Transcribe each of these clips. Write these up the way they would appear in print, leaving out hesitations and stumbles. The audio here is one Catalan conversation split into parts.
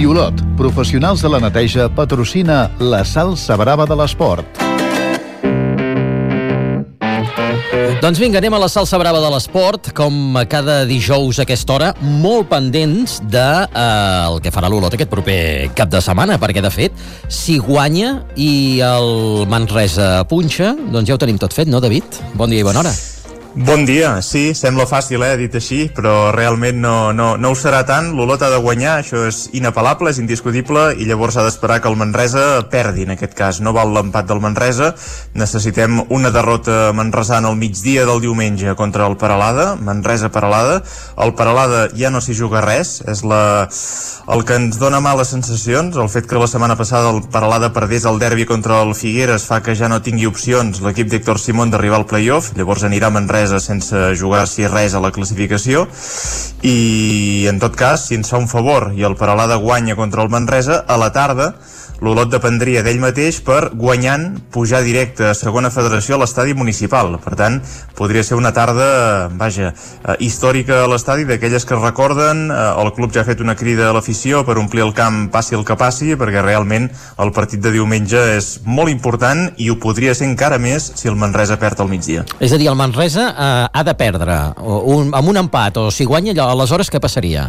Radiolot, professionals de la neteja, patrocina la salsa brava de l'esport. Doncs vinga, anem a la salsa brava de l'esport, com cada dijous a aquesta hora, molt pendents de el que farà l'Olot aquest proper cap de setmana, perquè de fet, si guanya i el Manresa punxa, doncs ja ho tenim tot fet, no, David? Bon dia i bona hora. Bon dia, sí, sembla fàcil, dit així, però realment no ho serà tant. L'Olot ha de guanyar, això és inapel·lable, és indiscutible, i llavors ha d'esperar que el Manresa perdi, en aquest cas. No val l'empat del Manresa, necessitem una derrota manresana al migdia del diumenge contra el Peralada, Manresa-Peralada. El Peralada ja no s'hi juga res, és el que ens dona males sensacions. El fet que la setmana passada el Peralada perdés el derbi contra el Figueres fa que ja no tingui opcions l'equip d'Héctor Simón d'arribar al play-off, llavors anirà a Manresa sense jugar-s'hi res a la classificació, i en tot cas, si ens fa un favor i el Peralada guanya contra el Manresa, a la tarda l'Olot dependria d'ell mateix per, guanyant, pujar directe a segona federació a l'estadi municipal. Per tant, podria ser una tarda, històrica a l'estadi, d'aquelles que es recorden. El club ja ha fet una crida a l'afició per omplir el camp passi el que passi, perquè realment el partit de diumenge és molt important i ho podria ser encara més si el Manresa perd al migdia. És a dir, el Manresa ha de perdre amb un empat, o si guanya, aleshores què passaria?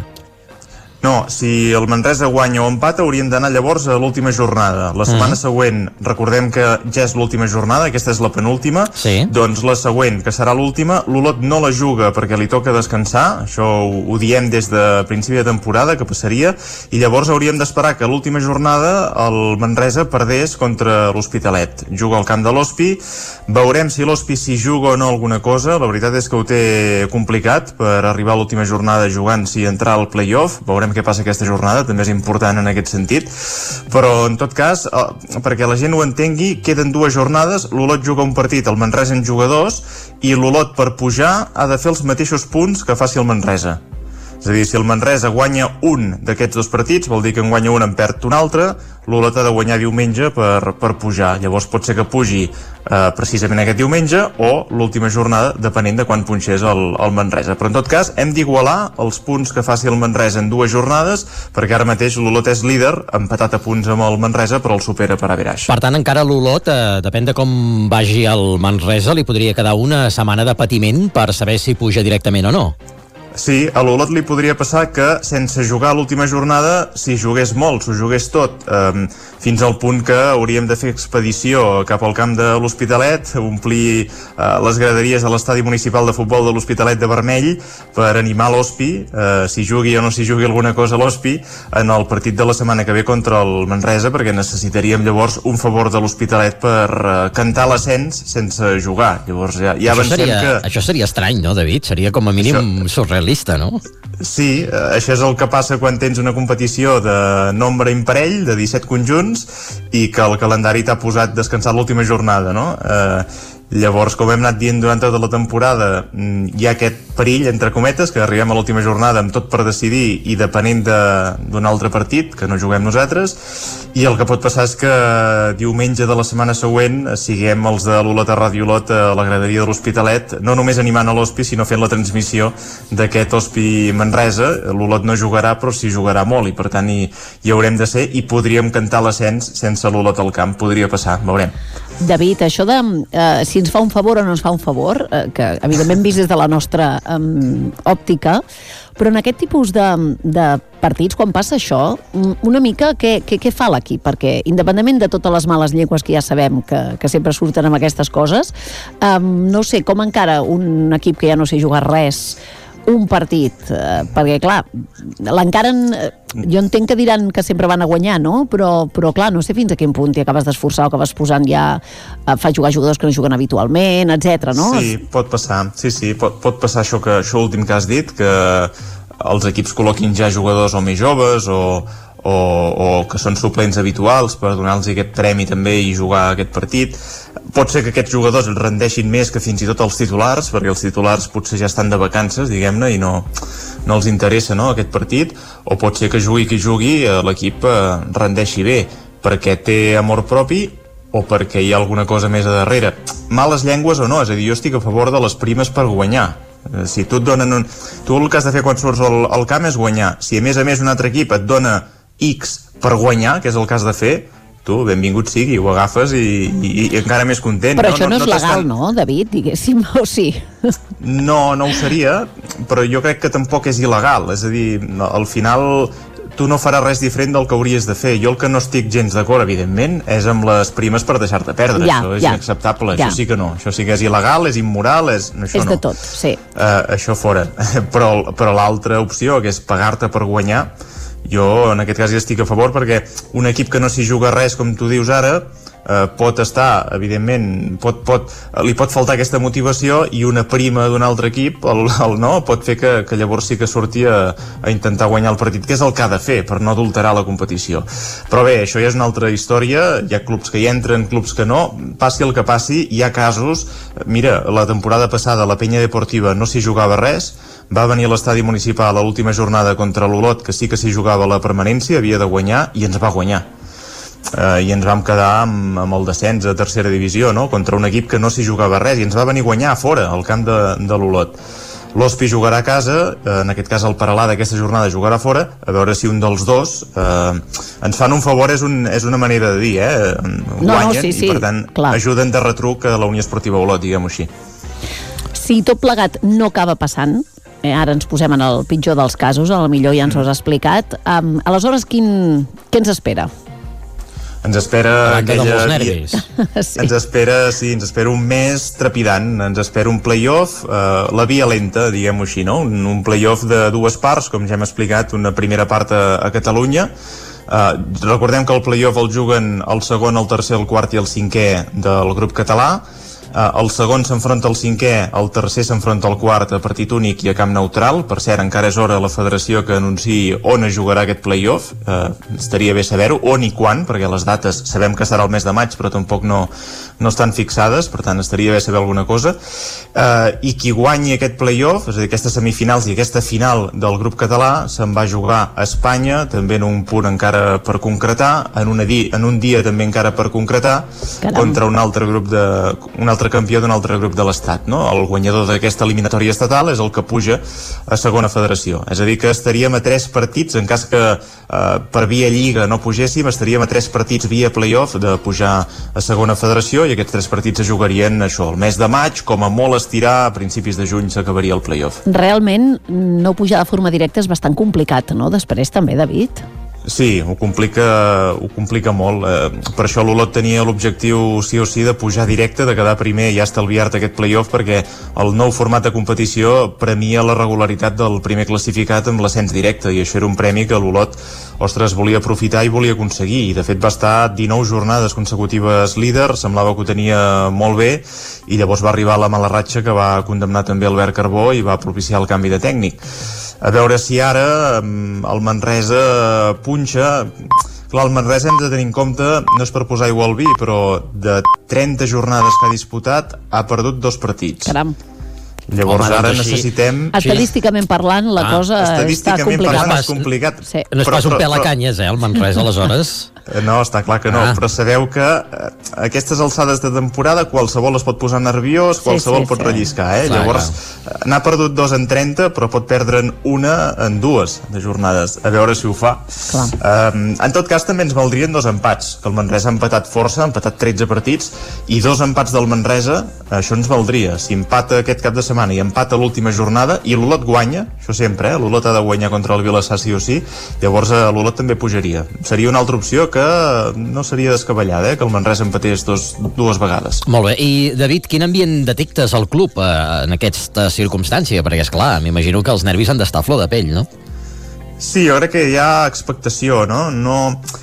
No, si el Manresa guanya o empata hauríem d'anar llavors a l'última jornada. La setmana següent, recordem que ja és l'última jornada, aquesta és la penúltima, doncs la següent, que serà l'última, l'Olot no la juga perquè li toca descansar, això ho diem des de principi de temporada, que passaria, i llavors hauríem d'esperar que a l'última jornada el Manresa perdés contra l'Hospitalet. Juga al camp de l'Hospi, veurem si l'Hospi s'hi juga o no alguna cosa. La veritat és que ho té complicat per arribar a l'última jornada jugant-s'hi i entrar al play-off. Veurem què passa aquesta jornada, també és important en aquest sentit, però en tot cas, perquè la gent ho entengui, queden 2 jornades, l'Olot juga un partit, el Manresa en juga 2, i l'Olot per pujar ha de fer els mateixos punts que faci el Manresa. És a dir, si el Manresa guanya un d'aquests 2 partits, vol dir que en guanya un en perd un altre, l'Olot ha de guanyar diumenge per pujar. Llavors pot ser que pugi precisament aquest diumenge o l'última jornada, depenent de quan punxés el Manresa. Però en tot cas hem d'igualar els punts que faci el Manresa en 2 jornades, perquè ara mateix l'Olot és líder, empatat a punts amb el Manresa, però el supera per averaix. Per tant, encara l'Olot, depèn de com vagi el Manresa, li podria quedar una setmana de patiment per saber si puja directament o no. Sí, a l'Olot li podria passar que sense jugar l'última jornada, si jugués molt, s'ho jugués tot, fins al punt que hauríem de fer expedició cap al camp de l'Hospitalet, omplir les graderies de l'estadi municipal de futbol de l'Hospitalet de vermell per animar l'Hospi, si jugui o no si jugui alguna cosa a l'Hospi, en el partit de la setmana que ve contra el Manresa, perquè necessitaríem llavors un favor de l'Hospitalet per cantar l'ascens sense jugar. Llavors ja avancem que... Això seria estrany, no, David? Seria com a mínim surrealista, no? Sí, això és el que passa quan tens una competició de nombre imparell, de 17 conjunts, i que el calendari t'ha posat descansar l'última jornada, no? Llavors, com hem anat dient durant tota la temporada, hi ha aquest perill, entre cometes, que arribem a l'última jornada amb tot per decidir i depenent d'un altre partit, que no juguem nosaltres, i el que pot passar és que diumenge de la setmana següent siguem els de l'Olot a Radiolot a la graderia de l'Hospitalet, no només animant a l'Hospi, sinó fent la transmissió d'aquest Hospi Manresa. L'Olot no jugarà, però s'hi jugarà molt, i per tant hi haurem de ser, i podríem cantar l'ascens sense l'Olot al camp, podria passar, veurem. David, això de si ens fa un favor o no ens fa un favor, que evidentment vist des de la nostra òptica, però en aquest tipus de partits, quan passa això, una mica què fa l'equip? Perquè independentment de totes les males llengües que ja sabem que sempre surten amb aquestes coses, no sé, com encara un equip que ja no sé jugar res un partit, perquè clar, l'encaren, jo entenc que diran que sempre van a guanyar, no? Però clar, no sé fins a quin punt t'hi acabes d'esforçar o acabes posant ja, fa jugar jugadors que no juguen habitualment, etc. no? Sí, pot passar, pot passar això últim que has dit, que els equips col·loquin ja jugadors o més joves o que són suplents habituals per donar-los aquest premi també i jugar aquest partit. Pot ser que aquests jugadors el rendeixin més que fins i tot els titulars, perquè els titulars potser ja estan de vacances, diguem-ne, i no els interessa, no, aquest partit, o pot ser que jugui qui jugui l'equip rendeixi bé, perquè té amor propi o perquè hi ha alguna cosa més a darrere. Males llengües o no, és a dir, jo estic a favor de les primes per guanyar. Si tu et donen tu el que has de fer quan surts al camp és guanyar. Si a més un altre equip et dona X per guanyar, que és el que has de fer, tu, benvingut sigui, ho agafes i encara més content. Però això no és legal, no, David, diguéssim, o sí? No ho seria, però jo crec que tampoc és il·legal, és a dir, al final tu no faràs res diferent del que hauries de fer. Jo el que no estic gens d'acord, evidentment, és amb les primes per deixar-te perdre. Això és inacceptable, això sí que no. Això sí que és il·legal, és immoral, això no. És de tot, sí. Això fora. Però l'altra opció, que és pagar-te per guanyar, jo en aquest cas hi estic a favor, perquè un equip que no s'hi juga res, com tu dius ara, pot estar, evidentment, li pot faltar aquesta motivació, i una prima d'un altre equip pot fer que llavors sí que surti a intentar guanyar el partit, que és el que ha de fer per no adulterar la competició. Però bé, això ja és una altra història, hi ha clubs que hi entren, clubs que no, passi el que passi, hi ha casos. Mira, la temporada passada la Penya Deportiva no s'hi jugava res, va venir a l'estadi municipal a l'última jornada contra l'Olot, que sí que s'hi jugava la permanència, havia de guanyar, i ens va guanyar. I ens vam quedar amb el descens a tercera divisió, no? Contra un equip que no s'hi jugava res, i ens va venir a guanyar a fora, al camp de l'Olot. L'Hospi jugarà a casa, en aquest cas el Peralada aquesta jornada jugarà a fora, a veure si un dels dos ens fan un favor, és una manera de dir, guanyen, sí, i per tant ajuden de retruc a la Unió Esportiva Olot, diguem-ho així. Si tot plegat no acaba passant, ara ens posem en el pitjor dels casos, a lo millor ja ens ho has explicat, aleshores què ens espera? Ens espera ens espera un mes trepidant, ens espera un play-off, la via lenta, diguem-ho així, no? Un play-off de dues parts, com ja hem explicat, una primera part a Catalunya. Recordem que el play-off el juguen el segon, el tercer, el quart i el cinquè del grup català. El segon s'enfronta al cinquè, el tercer s'enfronta al quart a partit únic i a camp neutral. Per cert, encara és hora la federació que anunciï on es jugarà aquest play-off. Estaria bé saber-ho, on i quan, perquè les dates sabem que serà el mes de maig, però tampoc no estan fixades, per tant estaria bé saber alguna cosa. I qui guanyi aquest play-off, és a dir, aquestes semifinals i aquesta final del grup català, se'n va jugar a Espanya, també en un punt encara per concretar, en un dia també encara per concretar, contra un altre campió d'un altre grup de l'Estat, no? El guanyador d'aquesta eliminatòria estatal és el que puja a segona federació. És a dir, que estaríem a 3 partits, en cas que per via Lliga no pugéssim, estaríem a 3 partits via play-off de pujar a segona federació, i aquests 3 partits es jugarien això, el mes de maig, com a molt estirar, a principis de juny s'acabaria el play-off. Realment, no pujar de forma directa és bastant complicat, no? Després també, David? Sí, ho complica molt. Per això l'Olot tenia l'objectiu sí o sí de pujar directe, de quedar primer i ja estalviar-te aquest play-off, perquè el nou format de competició premia la regularitat del primer classificat amb l'ascens directe, i això era un premi que l'Olot, volia aprofitar i volia aconseguir, i de fet va estar 19 jornades consecutives líder, semblava que ho tenia molt bé, i llavors va arribar la mala ratxa que va condemnar també Albert Carbó i va propiciar el canvi de tècnic. A veure si ara el Manresa punxa. Clar, el Manresa hem de tenir en compte, no és per posar aigua al vi, però de 30 jornades que ha disputat ha perdut 2 partits. Caram. Llavors ara necessitem... Estadísticament parlant, la cosa està complicada. Estadísticament parlant és complicat. Sí. No és pas un pèl a canyes, el Manresa, aleshores? No, està clar que no, però sabeu que aquestes alçades de temporada qualsevol es pot posar nerviós, qualsevol pot relliscar, Clar, llavors n'ha perdut 2 en 30, però pot perdre'n una en 2 de jornades, a veure si ho fa. En tot cas també ens valdrien 2 empats, que el Manresa ha empatat força, ha empatat 13 partits, i 2 empats del Manresa, això ens valdria. Si empata aquest cap de setmana i empata l'última jornada i l'Olot guanya, això sempre, l'Olot ha de guanyar contra el Vilassar sí o sí, llavors l'Olot també pujaria. Seria una altra opció que no seria descabellada, que el Manresa empatés 2 vegades. Molt bé, i David, quin ambient detectes al club en aquesta circumstància? Perquè, esclar, m'imagino que els nervis han d'estar a flor de pell, no? Sí, jo crec que hi ha expectació, no?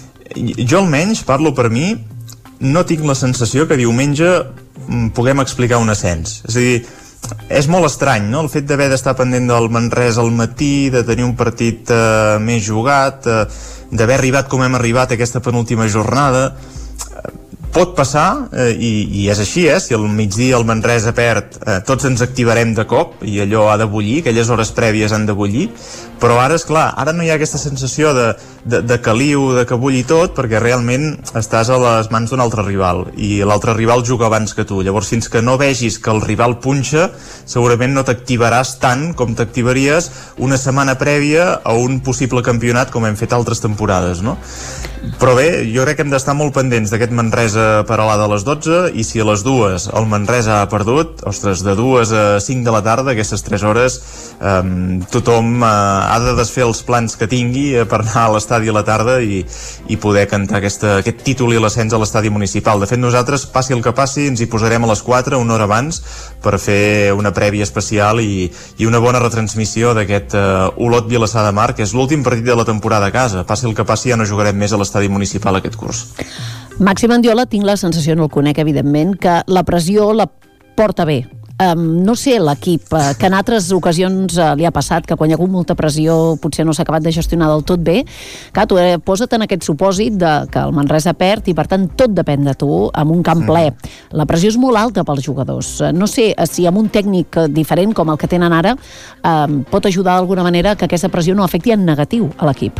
Jo almenys, parlo per mi, no tinc la sensació que diumenge puguem explicar un ascens. És a dir, és molt estrany, no? El fet d'haver d'estar pendent del Manresa al matí, de tenir un partit més jugat, d'haver arribat com hem arribat a aquesta penúltima jornada, pot passar, i és així, si al migdia el Manresa perd, tots ens activarem de cop, i allò ha de bullir, aquelles hores prèvies han de bullir, però ara, esclar, ara no hi ha aquesta sensació de caliu, de que bulli tot, perquè realment estàs a les mans d'un altre rival, i l'altre rival juga abans que tu. Llavors, fins que no vegis que el rival punxa, segurament no t'activaràs tant com t'activaries una setmana prèvia a un possible campionat, com hem fet altres temporades, no? Però bé, jo crec que hem d'estar molt pendents d'aquest Manresa Peralada a les 12, i si a les 2 el Manresa ha perdut, ostres, de 2 a 5 de la tarda, aquestes 3 hores, tothom ha de desfer els plans que tingui per anar a l'estadi a la tarda i poder cantar aquest títol i l'ascens a l'estadi municipal. De fet, nosaltres, passi el que passi, ens hi posarem a les 4, una hora abans, per fer una prèvia especial i una bona retransmissió d'aquest Olot Vilassar de Mar, que és l'últim partit de la temporada a casa. Passi el que passi, ja no jugarem més a l'estadi municipal aquest curs. Màxim Mendiola, tinc la sensació, no el conec evidentment, que la pressió la porta bé. No sé l'equip, que en altres ocasions li ha passat, que quan hi ha hagut molta pressió potser no s'ha acabat de gestionar del tot bé. Clar, tu posa't en aquest supòsit que el Manresa perd i per tant tot depèn de tu amb un camp ple. La pressió és molt alta pels jugadors. No sé si amb un tècnic diferent com el que tenen ara pot ajudar d'alguna manera que aquesta pressió no afecti en negatiu a l'equip.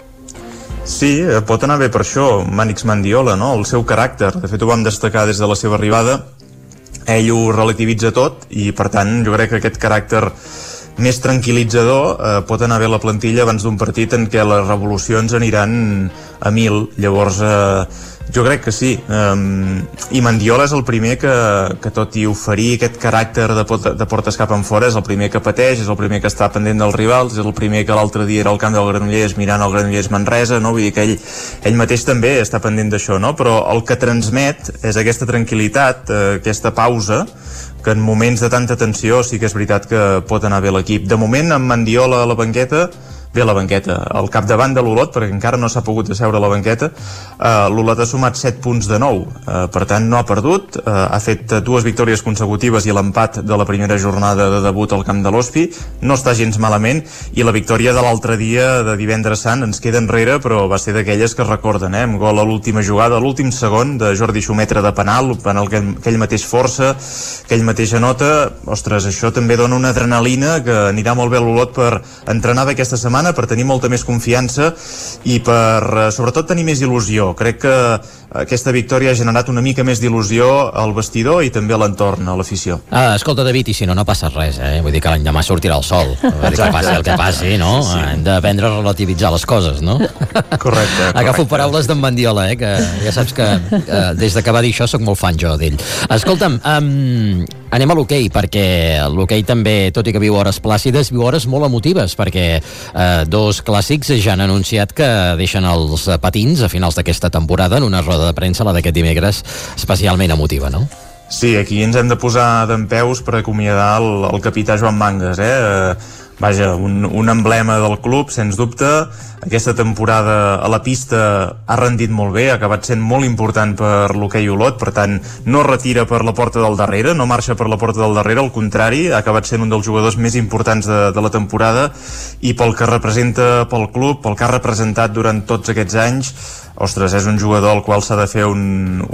Sí, pot anar bé per això, Mànix Mendiola, no? El seu caràcter. De fet, ho vam destacar des de la seva arribada. Ell ho relativitza tot i, per tant, jo crec que aquest caràcter més tranquil·litzador pot anar bé a la plantilla abans d'un partit en què les revolucions aniran a 1000. Llavors, jo crec que sí. I Mendiola és el primer que tot i oferir aquest caràcter de portes cap enfora, és el primer que pateix, és el primer que està pendent dels rivals, és el primer que l'altre dia era al camp del Granollers mirant el Granollers Manresa, no? Vull dir que ell mateix també està pendent d'això, no? Però el que transmet és aquesta tranquil·litat, aquesta pausa, que en moments de tanta tensió sí que és veritat que pot anar bé l'equip. De moment, amb Mendiola a la banqueta, al capdavant de l'Olot, perquè encara no s'ha pogut asseure a la banqueta, l'Olot ha sumat 7 punts de 9, per tant no ha perdut, ha fet 2 victòries consecutives i l'empat de la primera jornada de debut al camp de l'Hospi, no està gens malament, i la victòria de l'altre dia de divendres sant ens queda enrere, però va ser d'aquelles que es recorden, amb gol a l'última jugada, a l'últim segon de Jordi Xumetra de penal que ell mateix força, que ell mateix anota. Ostres, això també dona una adrenalina que anirà molt bé a l'Olot per entrenar bé aquesta setmana, per tenir molta més confiança i per, sobretot, tenir més il·lusió. Crec que aquesta victòria ha generat una mica més d'il·lusió al vestidor i també a l'entorn, a l'afició. Escolta, David, i si no passa res, Vull dir que l'any demà sortirà el sol. A veure què passi el que passi, no? Sí. Hem d'aprendre a relativitzar les coses, no? Correcte. Agafo paraules d'en Mendiola, que ja saps que des que va dir això soc molt fan jo d'ell. Escolta'm, anem a l'hoquei, perquè l'hoquei també, tot i que viu hores plàcides, viu hores molt emotives, perquè 2 clàssics ja han anunciat que deixen els patins a finals d'aquesta temporada en una roda de premsa, la d'aquest dimecres, especialment emotiva, no? Sí, aquí ens hem de posar dempeus per acomiadar el capità Joan Mangas, Vaja, un emblema del club, sens dubte. Aquesta temporada a la pista ha rendit molt bé, ha acabat sent molt important per l'hoquei Olot, per tant, no retira per la porta del darrere, no marxa per la porta del darrere, al contrari, ha acabat sent un dels jugadors més importants de la temporada, i pel que representa pel club, pel que ha representat durant tots aquests anys, ostres, és un jugador al qual s'ha de fer un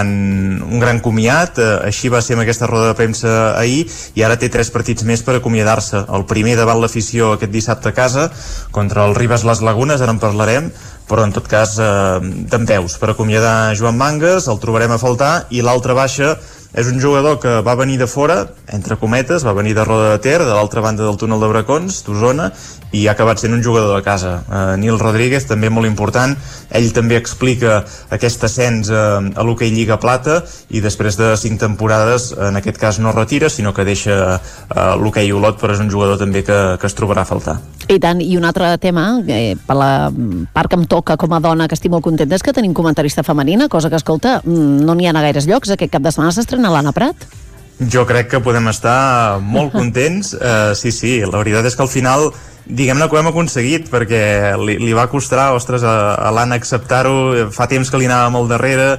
gran comiat. Així va ser amb aquesta roda de premsa ahir, i ara té 3 partits més per acomiadar-se. El primer davant l'afició aquest dissabte a casa contra el Ribes Les Lagunes, ara en parlarem, però en tot cas dempeus per acomiadar Joan Mangas, el trobarem a faltar. I l'altra baixa és un jugador que va venir de fora, entre cometes, va venir de Roda de Ter, de l'altra banda del túnel de Bracons, d'Osona, i ha acabat sent un jugador de casa. Nil Rodríguez, també molt important. Ell també explica aquest ascens a l'hoquei Lliga Plata, i després de 5 temporades, en aquest cas no retira, sinó que deixa l'hoquei Olot, però és un jugador també que es trobarà a faltar. I tant, i un altre tema, per la part que em toca com a dona, que estic molt contenta, és que tenim comentarista femenina, cosa que, escolta, no n'hi ha a gaires llocs. Aquest cap de setmana s'estrena l'Anna Prat. Jo crec que podem estar molt contents. Sí, la veritat és que al final Diguem-ne que ho hem aconseguit, perquè li va costar, ostres, a l'Anna acceptar-ho, fa temps que li anàvem al darrere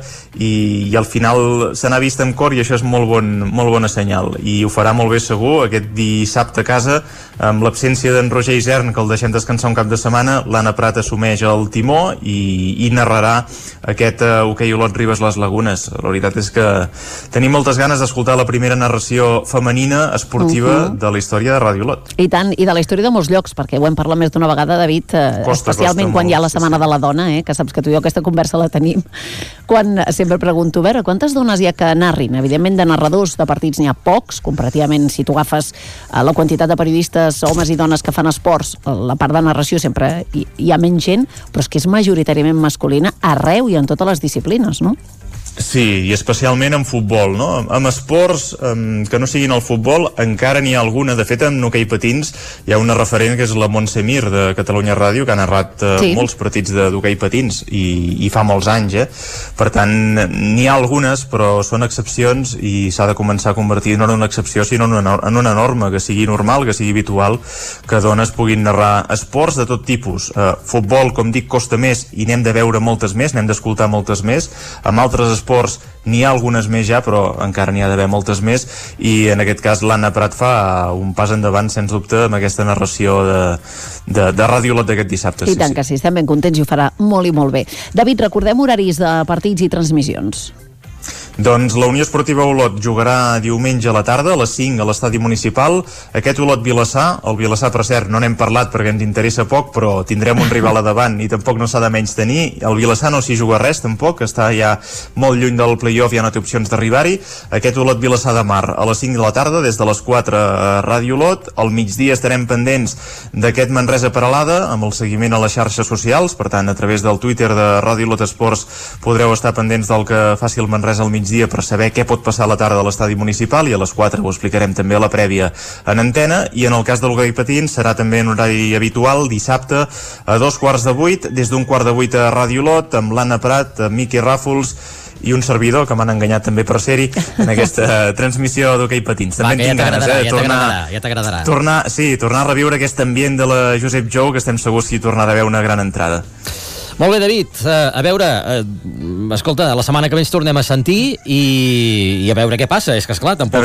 i al final se n'ha vist amb cor i això és molt bona senyal, i ho farà molt bé segur aquest dissabte a casa, amb l'absència d'en Roger Isern, que el deixem descansar un cap de setmana. L'Anna Prat assumeix el timó i narrarà aquest hoquei Olot Ribes Les Lagunes. La veritat és que tenim moltes ganes d'escoltar la primera narració femenina esportiva de la història de Ràdio Olot. I tant, i de la història de molts llocs, perquè ho hem parlat més d'una vegada, David, especialment quan hi ha la Setmana de la Dona, que saps que tu i jo aquesta conversa la tenim, quan sempre pregunto, a veure, quantes dones hi ha que narrin? Evidentment, de narradors de partits n'hi ha pocs, comparativament, si tu agafes la quantitat de periodistes, homes i dones que fan esports, la part de narració sempre hi ha menys gent, però és que és majoritàriament masculina arreu i en totes les disciplines, no? Sí, i especialment en futbol, no? Amb esports que no siguin el futbol encara n'hi ha alguna. De fet, en hoquei patins hi ha una referent que és la Montse Mir de Catalunya Ràdio, que ha narrat molts partits d'hoquei patins i fa molts anys, Per tant, n'hi ha algunes, però són excepcions i s'ha de començar a convertir no en una excepció, sinó en una norma, que sigui normal, que sigui habitual, que dones puguin narrar esports de tot tipus. Futbol, com dic, costa més i n'hem de veure moltes més, n'hem d'escoltar moltes més. Amb altres esports n'hi ha algunes més ja, però encara n'hi ha d'haver moltes més, i en aquest cas l'Anna Prat fa un pas endavant, sens dubte, amb aquesta narració de Ràdio Olot d'aquest dissabte. I tant que sí, estem ben contents i ho farà molt i molt bé. David, recordem horaris de partits i transmissions. Doncs la Unió Esportiva Olot jugarà diumenge a la tarda a les 5 a l'estadi municipal. Aquest Olot-Vilassar, el Vilassar, per cert, no n'hem parlat perquè ens interessa poc, però tindrem un rival a davant i tampoc no s'ha de menys tenir. El Vilassar no s'hi juga res tampoc, està ja molt lluny del play-off, ja no té opcions d'arribar-hi. Aquest Olot-Vilassar de Mar a les 5 de la tarda, des de les 4 a Ràdio Olot. Al migdia estarem pendents d'aquest Manresa-Peralada amb el seguiment a les xarxes socials, per tant, a través del Twitter de Ràdio Olot Esports podreu estar pendents del que faci el Manresa al migdia per saber què pot passar a la tarda a l'estadi municipal, i a les 4 ho explicarem també a la prèvia en antena. I en el cas del hoquei patins serà també en horari habitual, dissabte a 7:15, des d'7:15 a Ràdio Olot, amb l'Anna Prat, amb Miqui Ràfols i un servidor, que m'han enganyat també per ser-hi en aquesta transmissió d'hoquei patins. També en tinc ganes, ja t'agradarà. Tornar a reviure aquest ambient de la Josep Jou, que estem segurs que hi tornarà a haver una gran entrada. Molt bé, David. A veure, escolta, la setmana que ve ens tornem a sentir i a veure què passa. És que, esclar, tampoc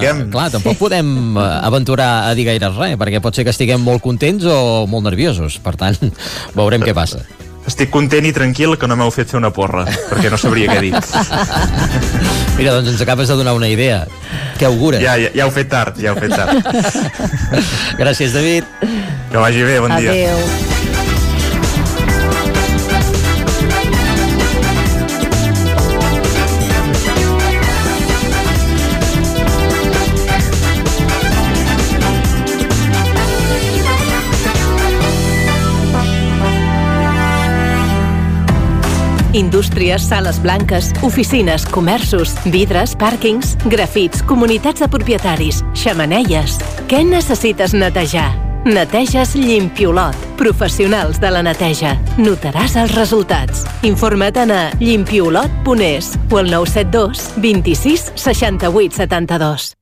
podem aventurar a dir gaire res, perquè pot ser que estiguem molt contents o molt nerviosos. Per tant, veurem què passa. Estic content i tranquil que no m'heu fet fer una porra, perquè no sabria què dir. Mira, doncs ens acabes de donar una idea. Què augures? Ja heu fet tard, Gràcies, David. Que vagi bé, bon dia. Adéu. Indústries, sales blanques, oficines, comerços, vidres, pàrquings, grafits, comunitats de propietaris, xemeneies. Què necessites netejar? Neteges Llimpiolot. Professionals de la neteja. Notaràs els resultats. Informa't a llimpiolot.es o al 972 26 68 72.